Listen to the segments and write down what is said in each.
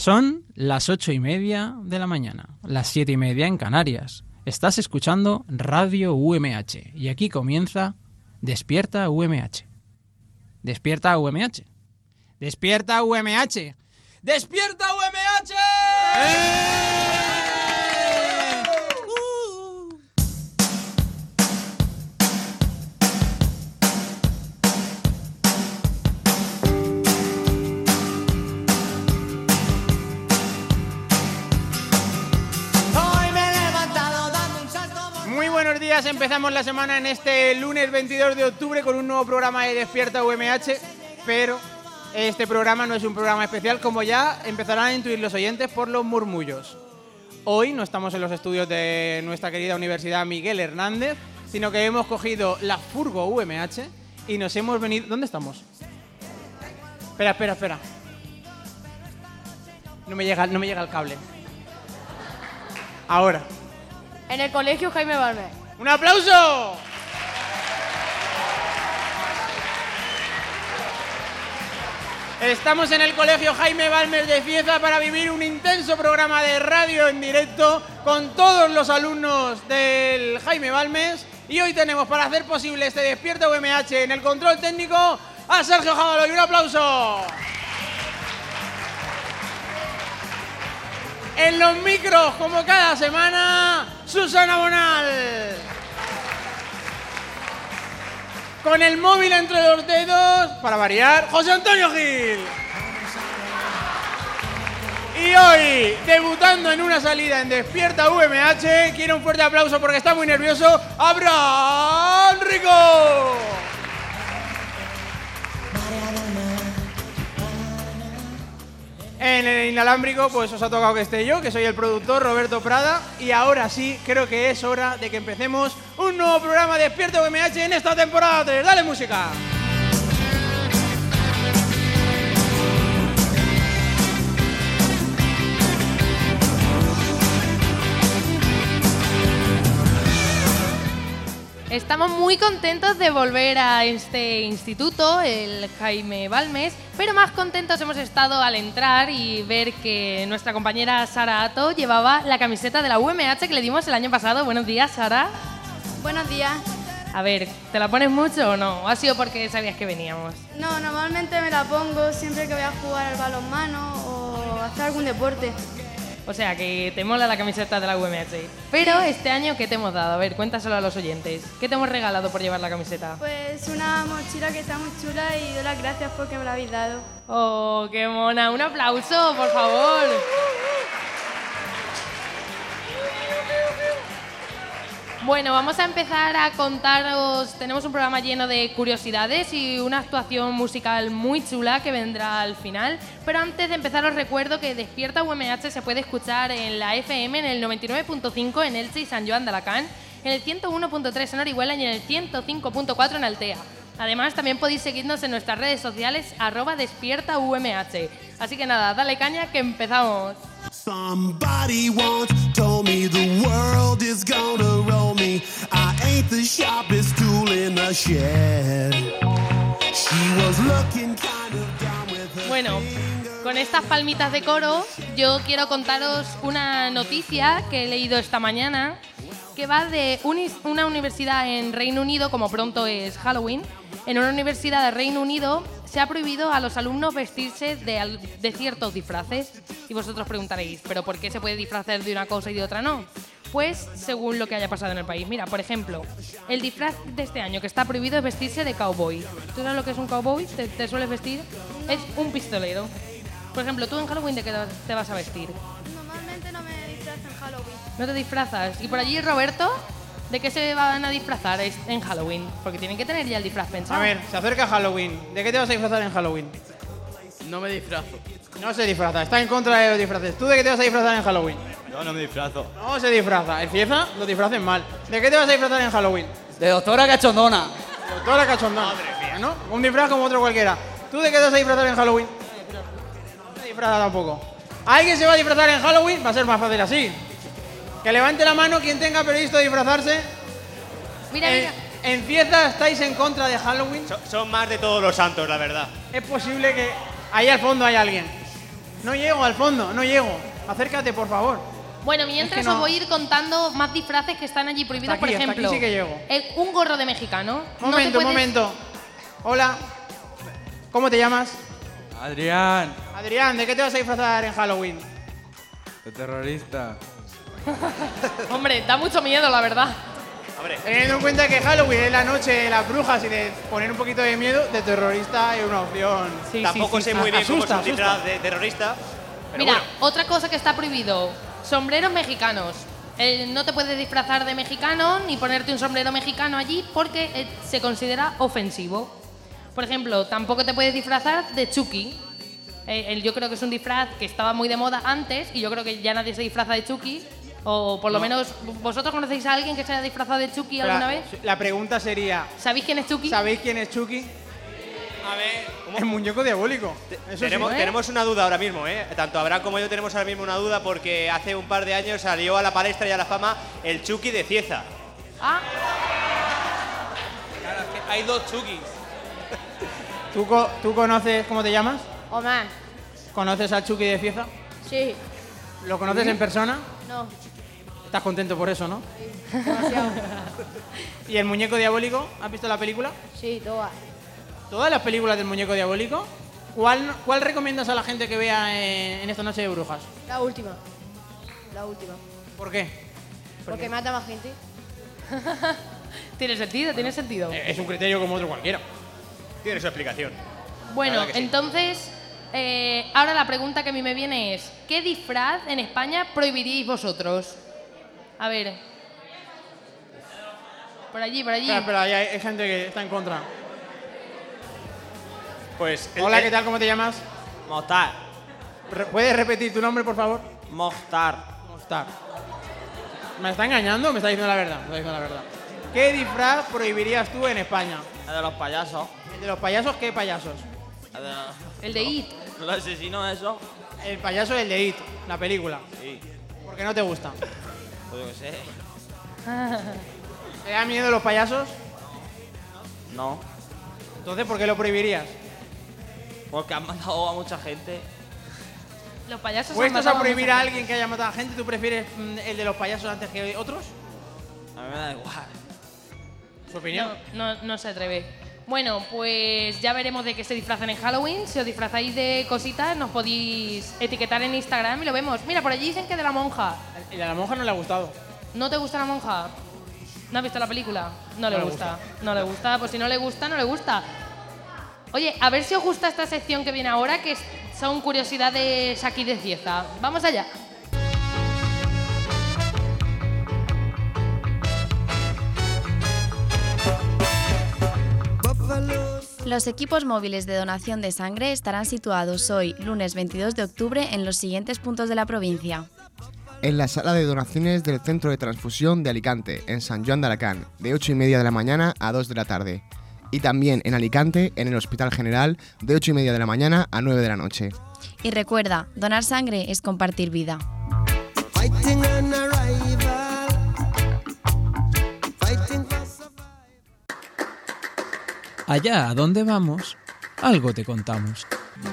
Son las 8:30 de la mañana, las 7:30 en Canarias. Estás escuchando Radio UMH y aquí comienza Despierta UMH. Despierta UMH. Despierta UMH. Despierta UMH. Buenos días, empezamos la semana en este lunes 22 de octubre con un nuevo programa de Despierta UMH, pero este programa no es un programa especial, como ya empezarán a intuir los oyentes por los murmullos. Hoy no estamos en los estudios de nuestra querida Universidad Miguel Hernández, sino que hemos cogido la furgo UMH y nos hemos venido... ¿Dónde estamos? Espera. No me llega el cable. Ahora. En el colegio Jaime Balmes. ¡Un aplauso! Estamos en el colegio Jaime Balmes de Cieza para vivir un intenso programa de radio en directo con todos los alumnos del Jaime Balmes. Y hoy tenemos para hacer posible este Despierta UMH en el control técnico a Sergio Jávalo. ¡Y un aplauso! En los micros, como cada semana, Susana Bonal. Con el móvil entre los dedos, para variar, José Antonio Gil. Y hoy, debutando en una salida en Despierta UMH, quiero un fuerte aplauso porque está muy nervioso, Abraham Rico. En el inalámbrico, pues os ha tocado que esté yo, que soy el productor, Roberto Prada. Y ahora sí, creo que es hora de que empecemos un nuevo programa de Despierta UMH en esta temporada 3. ¡Dale música! Estamos muy contentos de volver a este instituto, el Jaime Balmes, pero más contentos hemos estado al entrar y ver que nuestra compañera Sara Ato llevaba la camiseta de la UMH que le dimos el año pasado. Buenos días, Sara. Buenos días. A ver, ¿te la pones mucho o no? ¿O ha sido porque sabías que veníamos? No, normalmente me la pongo siempre que voy a jugar al balonmano o hacer algún deporte. O sea, que te mola la camiseta de la UMH. Pero este año, ¿qué te hemos dado? A ver, cuéntaselo a los oyentes. ¿Qué te hemos regalado por llevar la camiseta? Pues una mochila que está muy chula y doy las gracias porque me la habéis dado. ¡Oh, qué mona! ¡Un aplauso, por favor! Bueno, vamos a empezar a contaros... Tenemos un programa lleno de curiosidades y una actuación musical muy chula que vendrá al final. Pero antes de empezar os recuerdo que Despierta UMH se puede escuchar en la FM, en el 99.5 en Elche y San Joan de Alacant, en el 101.3 en Orihuela y en el 105.4 en Altea. Además, también podéis seguirnos en nuestras redes sociales @despiertaumh. Así que nada, dale caña que empezamos. Somebody once told me the world is gonna roll me. I ain't the sharpest tool in the shed. She was looking kind of down with her. Bueno, con estas palmitas de coro, yo quiero contaros una noticia que he leído esta mañana que va de una universidad en Reino Unido, como pronto es Halloween. En una universidad de Reino Unido se ha prohibido a los alumnos vestirse de ciertos disfraces. Y vosotros preguntaréis, ¿pero por qué se puede disfrazar de una cosa y de otra no? Pues según lo que haya pasado en el país. Mira, por ejemplo, el disfraz de este año que está prohibido es vestirse de cowboy. ¿Tú sabes lo que es un cowboy? ¿Te sueles vestir? Es un pistolero. Por ejemplo, ¿tú en Halloween de qué te vas a vestir? Normalmente no me disfrazo en Halloween. ¿No te disfrazas? ¿Y por allí, Roberto? ¿De qué se van a disfrazar en Halloween? Porque tienen que tener ya el disfraz pensado. A ver, se acerca Halloween. ¿De qué te vas a disfrazar en Halloween? No me disfrazo. No se disfraza, está en contra de los disfraces. ¿Tú de qué te vas a disfrazar en Halloween? No me disfrazo. No se disfraza. El Cieza lo disfracen mal. ¿De qué te vas a disfrazar en Halloween? De doctora cachondona. Doctora cachondona. Madre mía, ¿no? Un disfraz como otro cualquiera. ¿Tú de qué te vas a disfrazar en Halloween? No se disfraza tampoco. ¿Alguien se va a disfrazar en Halloween? Va a ser más fácil así. Que levante la mano quien tenga previsto disfrazarse. Mira. ¿En Cieza estáis en contra de Halloween? Son más de todos los santos, la verdad. Es posible que ahí al fondo hay alguien. No llego al fondo, no llego. Acércate, por favor. Bueno, mientras Es que no. os voy a ir contando más disfraces que están allí prohibidos. Hasta aquí, por hasta ejemplo, aquí sí que llego. un gorro de mexicano. No te Momento, puedes- momento. Hola. ¿Cómo te llamas? Adrián, Adrián, ¿de qué te vas a disfrazar en Halloween? de terrorista. Hombre, da mucho miedo, la verdad. Hombre, Teniendo en cuenta que Halloween es la noche de las brujas y de poner un poquito de miedo, de terrorista es una opción. Sí, tampoco sí, sí, sé muy bien cómo es asusta, un disfraz de terrorista. Pero Mira, bueno, otra cosa que está prohibido, sombreros mexicanos. No te puedes disfrazar de mexicano ni ponerte un sombrero mexicano allí porque se considera ofensivo. Por ejemplo, tampoco te puedes disfrazar de Chucky. Yo creo que es un disfraz que estaba muy de moda antes y yo creo que ya nadie se disfraza de Chucky. O por lo menos, ¿vosotros conocéis a alguien que se haya disfrazado de Chucky Pero alguna vez? La pregunta sería, ¿Sabéis quién es Chucky? ¿sabéis quién es Chucky? a ver, El muñeco diabólico. Eso sí. tenemos, ¿eh? tenemos una duda ahora mismo, ¿eh? Tanto Abraham como yo tenemos ahora mismo una duda porque hace un par de años salió a la palestra y a la fama el Chucky de Cieza. Ah, Hay dos Chukis. ¿Tú conoces, cómo te llamas? Omar. ¿Conoces al Chucky de Cieza? Sí. ¿Lo conoces en persona? No. Estás contento por eso, ¿no? Demasiado. ¿Y el muñeco diabólico? ¿Has visto la película? Sí, todas. ¿Todas las películas del muñeco diabólico? ¿Cuál recomiendas a la gente que vea en esta noche de brujas? La última. La última. ¿Por qué? Porque mata más gente. tiene sentido, tiene sentido. Es un criterio como otro cualquiera. Tiene su explicación. Bueno, La verdad que sí. entonces, ahora la pregunta que a mí me viene es, ¿qué disfraz en España prohibiríais vosotros? A ver. Por allí, por allí. Espera, hay gente que está en contra. Pues Hola, ¿qué tal? ¿Cómo te llamas? Mostar. ¿Puedes repetir tu nombre, por favor? Mostar. Mostar. ¿Me está engañando o me está diciendo la verdad? Me está diciendo la verdad. ¿Qué disfraz prohibirías tú en España? El de los payasos. ¿El de los payasos? ¿Qué payasos? El de It. Los asesinos esos. El payaso es el de It, la película. Sí. ¿Por qué no te gusta? Pues yo qué sé. ¿Te da miedo los payasos? No. Entonces, ¿por qué lo prohibirías? Porque han matado a mucha gente. Los payasos han ¿Puestos matado a prohibir mucha a gente. alguien que haya matado a gente? ¿Tú prefieres el de los payasos antes que otros? A mí me da igual. ¿Su opinión? No se atreve. Bueno, pues ya veremos de qué se disfrazan en Halloween. Si os disfrazáis de cositas, nos podéis etiquetar en Instagram y lo vemos. Mira, por allí dicen que de la monja. El de la monja no le ha gustado. ¿No te gusta la monja? ¿No has visto la película? No le le gusta. No le gusta. Pues si no le gusta, no le gusta. Oye, a ver si os gusta esta sección que viene ahora, que son curiosidades aquí de Cieza. Vamos allá. Los equipos móviles de donación de sangre estarán situados hoy, lunes 22 de octubre, en los siguientes puntos de la provincia. En la sala de donaciones del Centro de Transfusión de Alicante, en San Joan de Alacant, de 8:30 de la mañana a 2 de la tarde. Y también en Alicante, en el Hospital General, de 8:30 de la mañana a 9 de la noche. Y recuerda, donar sangre es compartir vida. Fighting an arrival. Fighting for survival. Allá a donde vamos, algo te contamos.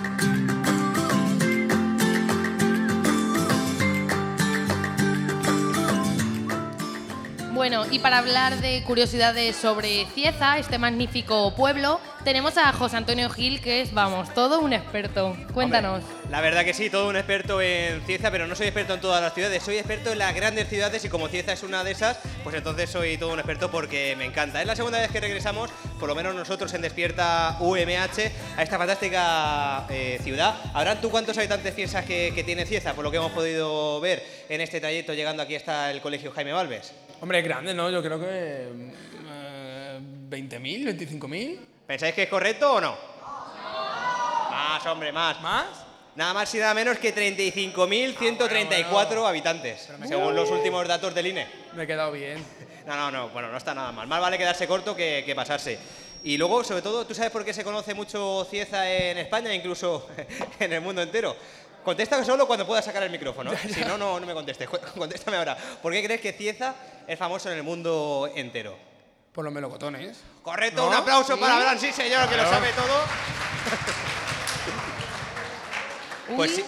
Bueno, y para hablar de curiosidades sobre Cieza, este magnífico pueblo, tenemos a José Antonio Gil, que es, vamos, todo un experto. Cuéntanos. Hombre, la verdad que sí, todo un experto en Cieza, pero no soy experto en todas las ciudades, soy experto en las grandes ciudades y como Cieza es una de esas, pues entonces soy todo un experto porque me encanta. Es la segunda vez que regresamos, por lo menos nosotros en Despierta UMH, a esta fantástica ciudad. ¿Habrán tú cuántos habitantes piensas que tiene Cieza, por lo que hemos podido ver en este trayecto llegando aquí hasta el Colegio Jaime Balbes? Hombre, es grande, ¿no? Yo creo que 20.000, 25.000. ¿Pensáis que es correcto o no? Más, hombre, más. ¿Más? Nada más y nada menos que 35.134 habitantes, según los últimos datos del INE. Me he quedado bien. No, bueno, no está nada mal. Más vale quedarse corto que pasarse. Y luego, sobre todo, ¿tú sabes por qué se conoce mucho Cieza en España, incluso en el mundo entero? Contesta solo cuando puedas sacar el micrófono. Si no, no me contestes. Contéstame ahora. ¿Por qué crees que Cieza es famoso en el mundo entero? Por los melocotones. Correcto, ¿No? un aplauso ¿Sí? para Abraham, sí señor, que lo Claro. sabe todo. Pues Uy. sí.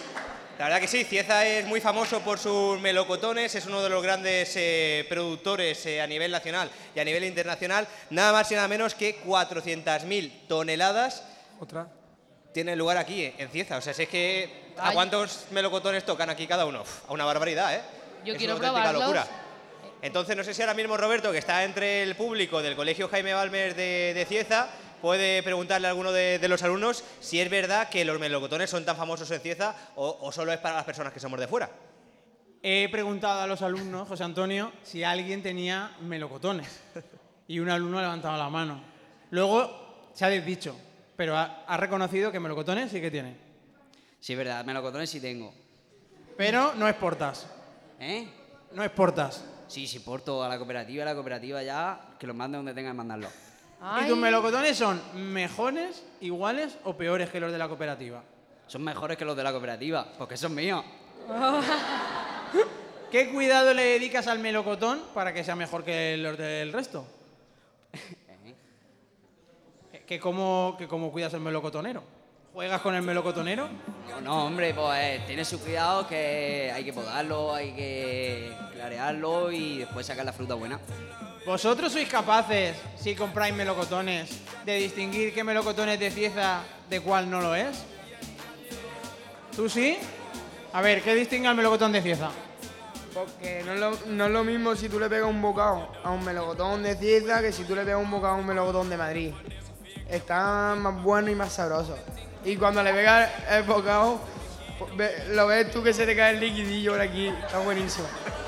La verdad que sí, Cieza es muy famoso por sus melocotones, es uno de los grandes productores a nivel nacional y a nivel internacional. Nada más y nada menos que 400.000 toneladas Otra. tienen lugar aquí, en Cieza. O sea, si es que ¿a Ay. cuántos melocotones tocan aquí cada uno? Uf, a una barbaridad, ¿eh? Yo Es quiero una auténtica probarlos. locura. Entonces, no sé si ahora mismo Roberto, que está entre el público del Colegio Jaime Balmes de Cieza, puede preguntarle a alguno de los alumnos si es verdad que los melocotones son tan famosos en Cieza o solo es para las personas que somos de fuera. He preguntado a los alumnos, José Antonio, si alguien tenía melocotones. Y un alumno ha levantado la mano. Luego se ha desdicho, pero ha reconocido que melocotones sí que tiene. Sí, es verdad, melocotones sí tengo. Pero no exportas. ¿Eh? No exportas. Sí, sí, porto a la cooperativa ya, que los manden donde tengan que mandarlo. ¿Y tus melocotones son mejores, iguales o peores que los de la cooperativa? Son mejores que los de la cooperativa, porque son míos. ¿Qué cuidado le dedicas al melocotón para que sea mejor que los del resto? ¿Que cómo cuidas el melocotonero? ¿Juegas con el melocotonero? No, hombre, pues tiene su cuidado, que hay que podarlo, hay que clarearlo y después sacar la fruta buena. ¿Vosotros sois capaces, si compráis melocotones, de distinguir qué melocotón es de Cieza de cuál no lo es? ¿Tú sí? A ver, ¿qué distingue al melocotón de Cieza? Porque no es lo mismo si tú le pegas un bocado a un melocotón de Cieza que si tú le pegas un bocado a un melocotón de Madrid. Está más bueno y más sabroso. Y cuando le pegas el bocado, lo ves tú que se te cae el liquidillo por aquí. Está buenísimo.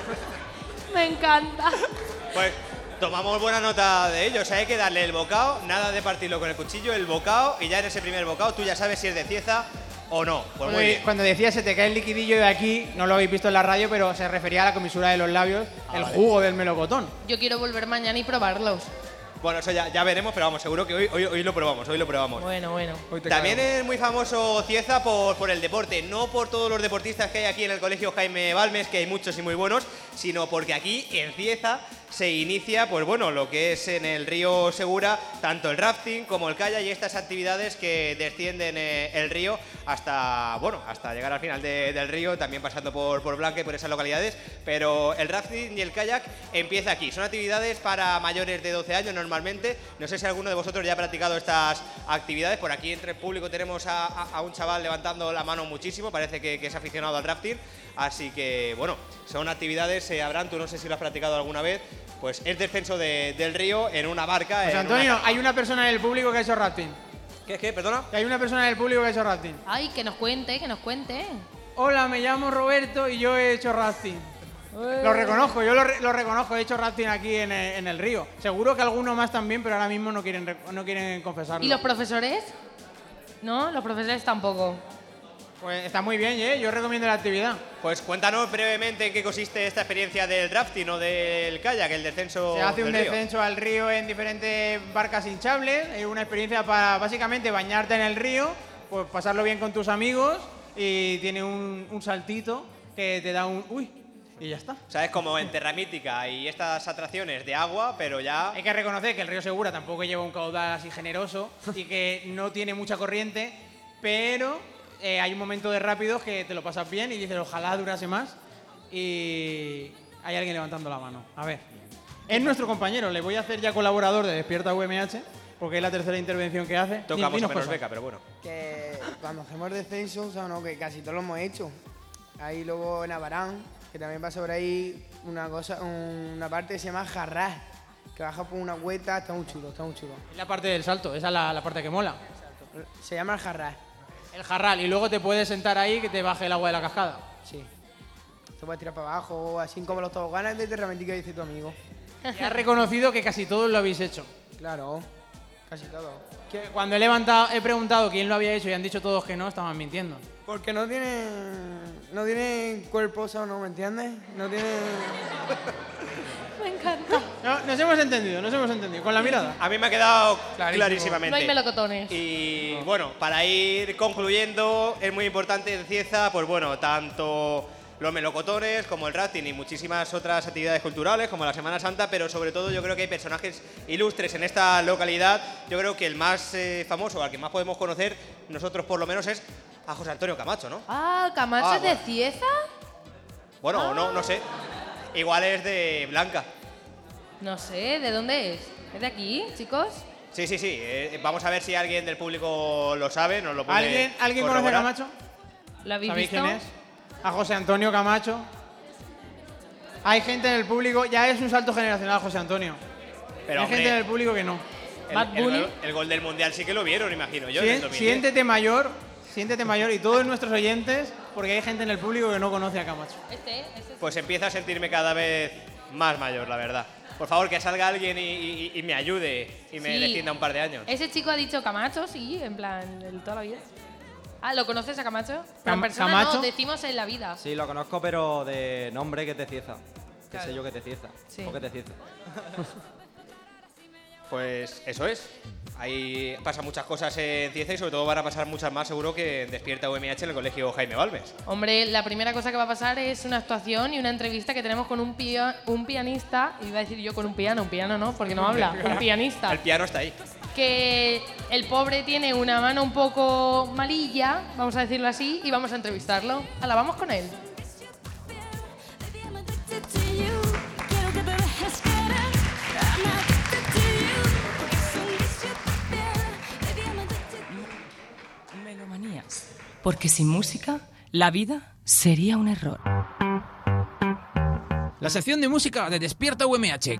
Me encanta. Pues tomamos buena nota de ello. O sea, hay que darle el bocado, nada de partirlo con el cuchillo, el bocado, y ya en ese primer bocado tú ya sabes si es de Cieza o no. Pues muy bien. Cuando decía se te cae el liquidillo de aquí, no lo habéis visto en la radio, pero se refería a la comisura de los labios, el jugo del melocotón. Yo quiero volver mañana y probarlos. Bueno, eso ya veremos, pero vamos, seguro que hoy lo probamos, hoy lo probamos. Bueno. También es muy famoso Cieza por el deporte, no por todos los deportistas que hay aquí en el Colegio Jaime Balmes, que hay muchos y muy buenos, sino porque aquí en Cieza se inicia, pues bueno, lo que es en el río Segura, tanto el rafting como el kayak y estas actividades que descienden el río hasta llegar al final del río, también pasando por Blanque, por esas localidades, pero el rafting y el kayak empieza aquí. Son actividades para mayores de 12 años normalmente. No sé si alguno de vosotros ya ha practicado estas actividades. Por aquí entre el público tenemos a un chaval levantando la mano muchísimo, parece que es aficionado al rafting, así que bueno, son actividades, Abraham, tú no sé si lo has practicado alguna vez, pues es descenso del río en una barca. José Antonio, hay una persona en el público que ha hecho rafting. ¿Qué? ¿Perdona? Que hay una persona en el público que ha hecho rafting. Ay, que nos cuente. Hola, me llamo Roberto y yo he hecho rafting. Lo reconozco, yo lo reconozco, he hecho rafting aquí en el río. Seguro que alguno más también, pero ahora mismo no quieren confesarlo. ¿Y los profesores? ¿No? Los profesores tampoco. Pues está muy bien, yo recomiendo la actividad. Pues cuéntanos brevemente en qué consiste esta experiencia del rafting o del kayak, el descenso. Se hace un del río. descenso al río en diferentes barcas hinchables, es una experiencia para básicamente bañarte en el río, pues pasarlo bien con tus amigos y tiene un saltito que te da un uy y ya está. O sea, es como en Terra Mítica y estas atracciones de agua, pero ya... Hay que reconocer que el río Segura tampoco lleva un caudal así generoso y que no tiene mucha corriente, pero hay un momento de rápidos que te lo pasas bien y dices ojalá durase más y hay alguien levantando la mano. A ver, es nuestro compañero, le voy a hacer ya colaborador de Despierta UMH porque es la tercera intervención que hace. Tocamos Dinos menos cosas. beca, pero bueno. Que cuando hacemos descenso, o sea, no, que casi todos lo hemos hecho. Ahí luego en Abarán, que también pasa por ahí una parte que se llama Jarrás, que baja por una cuesta, está muy chulo. Es la parte del salto, esa es la parte que mola. Se llama el Jarrás. El jarral, y luego te puedes sentar ahí que te baje el agua de la cascada. Sí. Te puedes tirar para abajo, así como los toboganes de Terra Mítica, dice tu amigo. Y has reconocido que casi todos lo habéis hecho. Claro, casi todo. Que cuando he preguntado quién lo había hecho y han dicho todos que no, estaban mintiendo. Porque no tienen cuerpo, o sea, ¿no me entiendes? No tienen... Me encanta. No, nos hemos entendido, con la mirada. A mí me ha quedado clarísimamente. No hay melocotones. Y bueno, para ir concluyendo, es muy importante en Cieza, pues bueno, tanto los melocotones como el rafting y muchísimas otras actividades culturales como la Semana Santa, pero sobre todo yo creo que hay personajes ilustres en esta localidad. Yo creo que el más famoso, al que más podemos conocer, nosotros por lo menos, es a José Antonio Camacho, ¿no? Ah, ¿Camacho Ah, es de bueno. Cieza? Bueno, o no sé. Igual es de Blanca. No sé, ¿de dónde es? ¿Es de aquí, chicos? Sí. Vamos a ver si alguien del público lo sabe, nos lo puede ¿Alguien conoce a corroborar. Camacho? ¿Lo habéis ¿Sabéis visto? quién es? A José Antonio Camacho. Hay gente en el público, ya es un salto generacional, José Antonio. Pero, Hay hombre, gente en el público que no. el gol del Mundial sí que lo vieron, imagino yo. en el 2010. Siéntete mayor y todos nuestros oyentes, porque hay gente en el público que no conoce a Camacho. Pues empiezo a sentirme cada vez más mayor, la verdad. Por favor, que salga alguien y me ayude y me Sí. defienda un par de años. Ese chico ha dicho Camacho, sí, en plan, de toda la vida. Ah, ¿lo conoces a Camacho? Pero en persona Camacho. no, decimos en la vida. Sí, lo conozco, pero de nombre que es de Cieza. Que Claro. sé yo que es de Cieza. Sí. O que es de Cieza. Pues eso es. Ahí pasan muchas cosas en Cieza y sobre todo van a pasar muchas más seguro que en Despierta UMH en el colegio Jaime Balmes. Hombre, la primera cosa que va a pasar es una actuación y una entrevista que tenemos con un pianista, iba a decir yo con un piano no, porque no habla, un pianista. El piano está ahí. Que el pobre tiene una mano un poco malilla, vamos a decirlo así, y vamos a entrevistarlo. Hala, vamos con él. Melomanías. Porque sin música, la vida sería un error. La sección de música de Despierta UMH.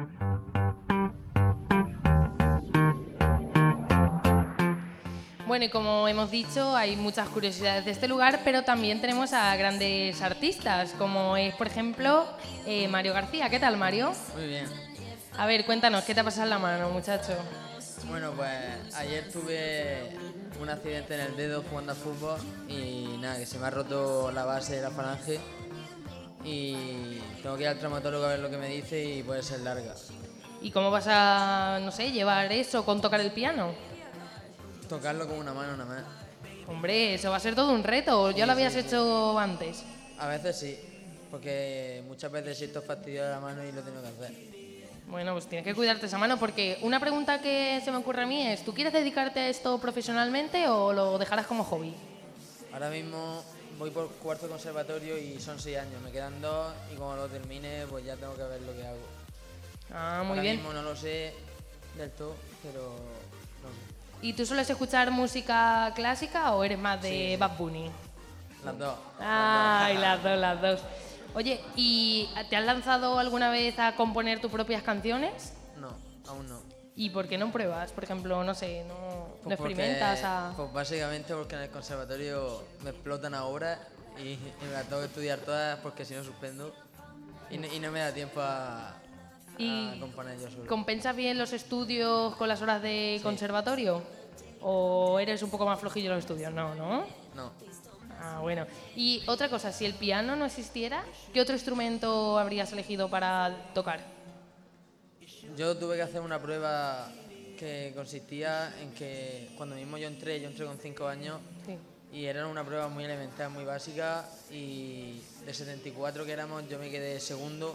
Bueno, y como hemos dicho, hay muchas curiosidades de este lugar, pero también tenemos a grandes artistas, como es, por ejemplo, Mario García. ¿Qué tal, Mario? Muy bien. A ver, cuéntanos, ¿qué te ha pasado en la mano, muchacho? Bueno, pues ayer tuve un accidente en el dedo jugando al fútbol y nada, que se me ha roto la base de la falange y tengo que ir al traumatólogo a ver lo que me dice y puede ser larga. ¿Y cómo vas a, no sé, llevar eso con tocar el piano? Tocarlo con una mano nada más. Hombre, eso va a ser todo un reto, ¿o ya lo habías hecho antes? A veces sí, porque muchas veces siento fastidio de la mano y lo tengo que hacer. Bueno, pues tienes que cuidarte esa mano, porque una pregunta que se me ocurre a mí es, ¿tú quieres dedicarte a esto profesionalmente o lo dejarás como hobby? Ahora mismo voy por cuarto de conservatorio y son 6 años, me quedan 2 y cuando lo termine pues ya tengo que ver lo que hago. Ah, muy Ahora bien. mismo no lo sé del todo, pero no sé. ¿Y tú sueles escuchar música clásica o eres más de Sí. Bad Bunny? Las dos. Ay, las dos. Oye, ¿y te has lanzado alguna vez a componer tus propias canciones? No, aún no. ¿Y por qué no pruebas? Por ejemplo, no sé, no Pues experimentas Pues básicamente porque en el conservatorio me explotan ahora y me las tengo que estudiar todas porque si no suspendo y no me da tiempo a componer yo solo. ¿Compensas bien los estudios con las horas de conservatorio? ¿O eres un poco más flojillo en los estudios? No, ¿no? No. Ah, bueno. Y otra cosa, si el piano no existiera, ¿qué otro instrumento habrías elegido para tocar? Yo tuve que hacer una prueba que consistía en que cuando mismo yo entré con 5 años Sí. y era una prueba muy elemental, muy básica y de 74 que éramos yo me quedé segundo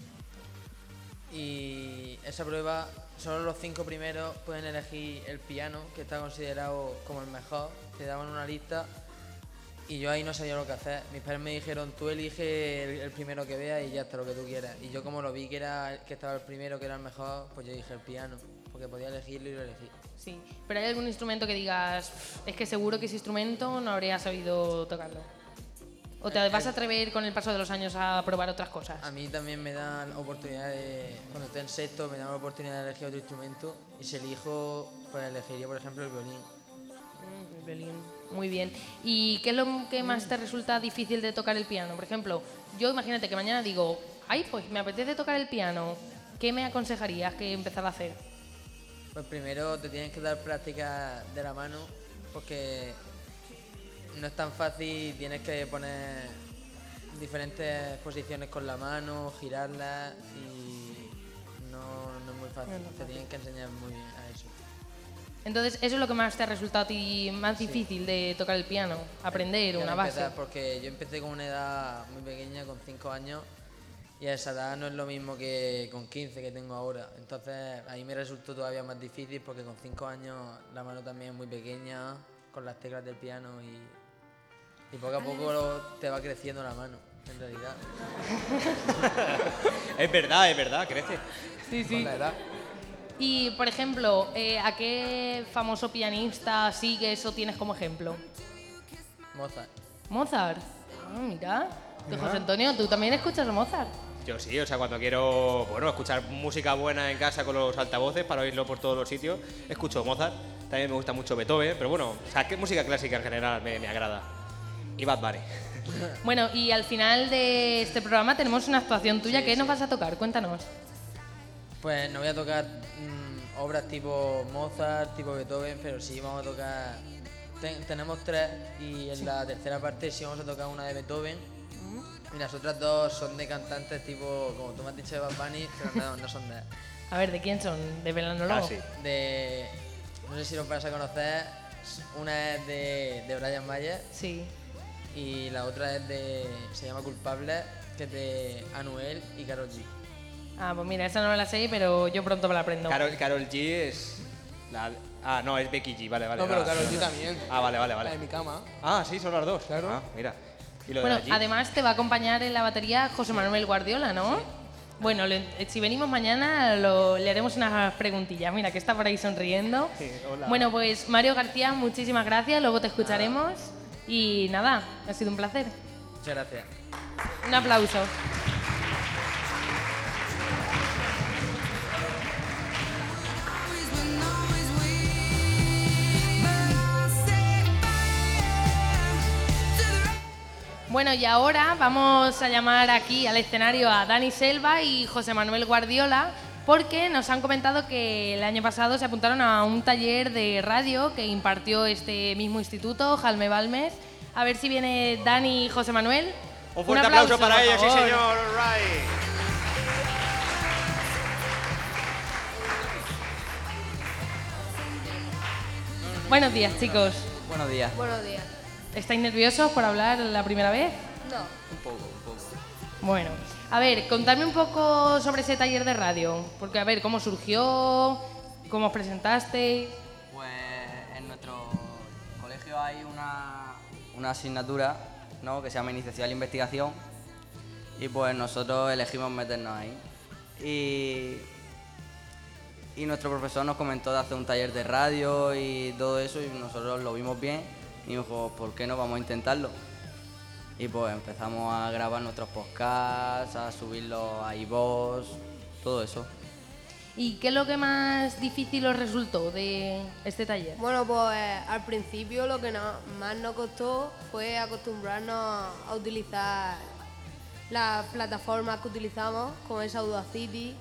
y esa prueba solo los 5 primeros pueden elegir el piano que está considerado como el mejor, te daban una lista y yo ahí no sabía lo que hacer. Mis padres me dijeron, tú elige el primero que veas y ya está lo que tú quieras. Y yo como lo vi que estaba el primero, que era el mejor, pues yo dije el piano, porque podía elegirlo y lo elegí. Sí. ¿Pero hay algún instrumento que digas, es que seguro que ese instrumento no habría sabido tocarlo? ¿O te vas a atrever con el paso de los años a probar otras cosas? A mí también me dan oportunidades, cuando estoy en sexto me dan la oportunidad de elegir otro instrumento y si elijo, pues elegiría por ejemplo el violín. El violín. Muy bien. ¿Y qué es lo que más te resulta difícil de tocar el piano? Por ejemplo, yo imagínate que mañana digo, ay, pues me apetece tocar el piano. ¿Qué me aconsejarías que empezar a hacer? Pues primero te tienes que dar práctica de la mano porque no es tan fácil, tienes que poner diferentes posiciones con la mano, girarla y no es muy fácil. Te tienen que enseñar muy bien a eso. Entonces, ¿eso es lo que más te ha resultado a ti más difícil de tocar el piano? Aprender una base. Empezar, porque yo empecé con una edad muy pequeña, con 5 años, y a esa edad no es lo mismo que con 15 que tengo ahora. Entonces, ahí me resultó todavía más difícil porque con 5 años la mano también es muy pequeña, con las teclas del piano y Y poco a poco te va creciendo la mano, en realidad. Es verdad, crece. Sí, sí. Con la edad. Y, por ejemplo, ¿a qué famoso pianista sigues o tienes como ejemplo? Mozart. ¿Mozart? Ah, mira. Mira. José Antonio, ¿tú también escuchas a Mozart? Yo sí, o sea, cuando quiero, bueno, escuchar música buena en casa con los altavoces para oírlo por todos los sitios, escucho Mozart. También me gusta mucho Beethoven, pero bueno, o sea, que música clásica en general me agrada. Y Bad Bunny. Bueno, y al final de este programa tenemos una actuación tuya. ¿Qué nos vas a tocar? Cuéntanos. Pues no voy a tocar obras tipo Mozart, tipo Beethoven, pero sí vamos a tocar... tenemos 3 y en la tercera parte sí vamos a tocar una de Beethoven. Y las otras 2 son de cantantes tipo, como tú me has dicho, de Bad Bunny, pero no son de él. A ver, ¿de quién son? ¿De Velanólogo? De... No sé si los vas a conocer. Una es de Brian Mayer. Sí. Y la otra es de... se llama Culpable, que es de Anuel y Karol G. Ah, pues mira, esa no me la sé, pero yo pronto me la aprendo. Karol G es... no, es Becky G, vale. No, pero Karol G también. Ah, vale. La de mi cama. Ah, sí, son las dos. Claro. Ah, mira. ¿Y lo Bueno, de allí? además te va a acompañar en la batería José Manuel Guardiola, ¿no? Sí. Bueno, si venimos mañana le haremos unas preguntillas. Mira, que está por ahí sonriendo. Sí, hola. Bueno, pues Mario García, muchísimas gracias. Luego te escucharemos. Y nada, ha sido un placer. Muchas gracias. Un aplauso. Bueno, y ahora vamos a llamar aquí al escenario a Dani Selva y José Manuel Guardiola, porque nos han comentado que el año pasado se apuntaron a un taller de radio que impartió este mismo instituto, Jalme Balmes. A ver si viene Dani y José Manuel. Un fuerte aplauso para por ellos, sí favor. señor. All right. Buenos días, chicos. Buenos días. Buenos días. ¿Estáis nerviosos por hablar la primera vez? No. Un poco. Bueno, a ver, contadme un poco sobre ese taller de radio. Porque, a ver, ¿cómo surgió? ¿Cómo os presentasteis? Pues en nuestro colegio hay una asignatura, ¿no?, que se llama Iniciación a la Investigación, y pues nosotros elegimos meternos ahí. Y nuestro profesor nos comentó de hacer un taller de radio y todo eso, y nosotros lo vimos bien y dijo, ¿por qué no vamos a intentarlo? Y pues empezamos a grabar nuestros podcasts, a subirlos a iVoox, todo eso. ¿Y qué es lo que más difícil os resultó de este taller? Bueno, pues al principio lo que más nos costó fue acostumbrarnos a utilizar las plataformas que utilizamos, como es Audacity,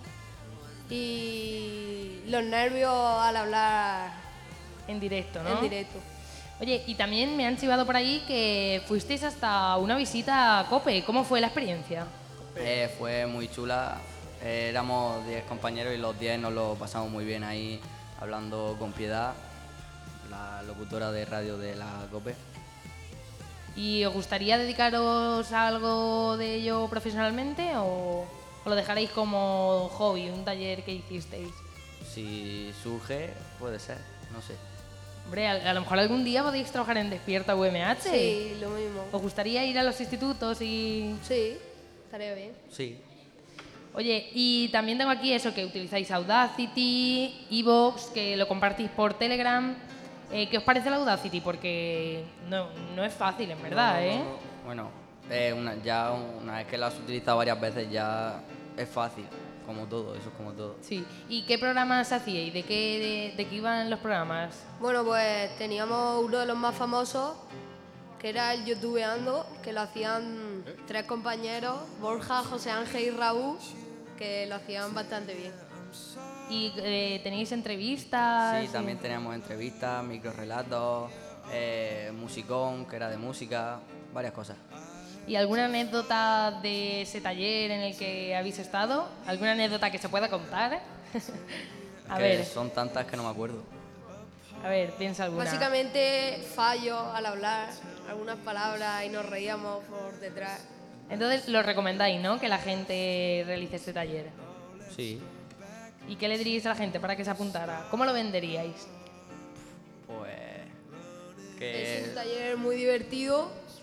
y los nervios al hablar en directo, ¿no? En directo. Oye, y también me han chivado por ahí que fuisteis hasta una visita a COPE. ¿Cómo fue la experiencia? Fue muy chula. Éramos 10 compañeros y los 10 nos lo pasamos muy bien ahí, hablando con Piedad, la locutora de radio de la COPE. ¿Y os gustaría dedicaros a algo de ello profesionalmente o lo dejaréis como hobby, un taller que hicisteis? Si surge, puede ser, no sé. Hombre, a lo mejor algún día podéis trabajar en Despierta UMH. Sí, lo mismo. ¿Os gustaría ir a los institutos y...? Sí, estaría bien. Sí. Oye, y también tengo aquí eso, que utilizáis Audacity, iVoox, que lo compartís por Telegram. ¿Qué os parece la Audacity? Porque no es fácil, en verdad, ¿eh? Bueno, una vez que lo has utilizado varias veces ya es fácil, como todo, eso es como todo. Sí. ¿Y qué programas hacíais? ¿De qué iban los programas? Bueno, pues teníamos uno de los más famosos, que era el YouTubeando, que lo hacían 3 compañeros, Borja, José Ángel y Raúl, que lo hacían bastante bien. ¿Y tenéis entrevistas? Sí, también teníamos entrevistas, microrelatos, musicón, que era de música, varias cosas. ¿Y alguna anécdota de ese taller en el que habéis estado? ¿Alguna anécdota que se pueda contar? A ver. Son tantas que no me acuerdo. A ver, piensa alguna. Básicamente fallos al hablar, algunas palabras y nos reíamos por detrás. Entonces lo recomendáis, ¿no? Que la gente realice este taller. Sí. ¿Y qué le diríais a la gente para que se apuntara? ¿Cómo lo venderíais? Pues... Es un taller muy divertido,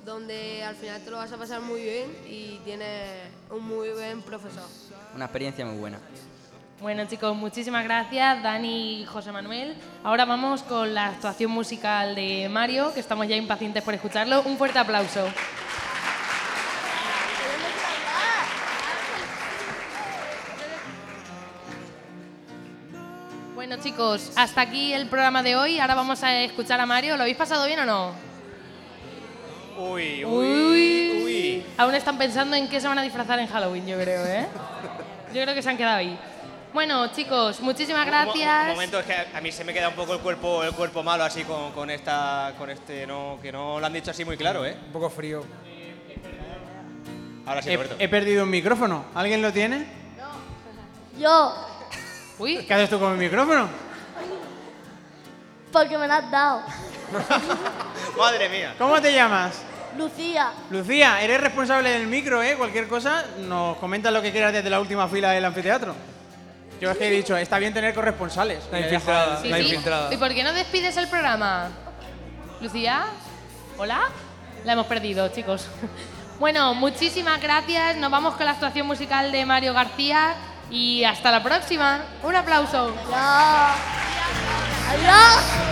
donde al final te lo vas a pasar muy bien y tienes un muy buen profesor. Una experiencia muy buena. Bueno, chicos, muchísimas gracias, Dani y José Manuel. Ahora vamos con la actuación musical de Mario, que estamos ya impacientes por escucharlo. Un fuerte aplauso. Bueno, chicos, hasta aquí el programa de hoy. Ahora vamos a escuchar a Mario. ¿Lo habéis pasado bien o no? Uy. Aún están pensando en qué se van a disfrazar en Halloween, yo creo, ¿eh? Yo creo que se han quedado ahí. Bueno, chicos, muchísimas gracias. Un momento, es que a mí se me queda un poco el cuerpo malo así con este, no, que no lo han dicho así muy claro, ¿eh? Un poco frío. Ahora sí, Roberto. He perdido un micrófono. ¿Alguien lo tiene? Yo, Uy, ¿Qué haces tú con mi micrófono? porque me lo has dado. Madre mía. ¿Cómo te llamas? Lucía, Lucía, eres responsable del micro, ¿eh? Cualquier cosa, nos comentas lo que quieras desde la última fila del anfiteatro. Yo es que he dicho, está bien tener corresponsales. La infiltrada, sí, la sí. infiltrada. ¿Y por qué no despides el programa? Lucía, ¿hola? La hemos perdido, chicos. Bueno, muchísimas gracias. Nos vamos con la actuación musical de Mario García y hasta la próxima. Un aplauso. adiós.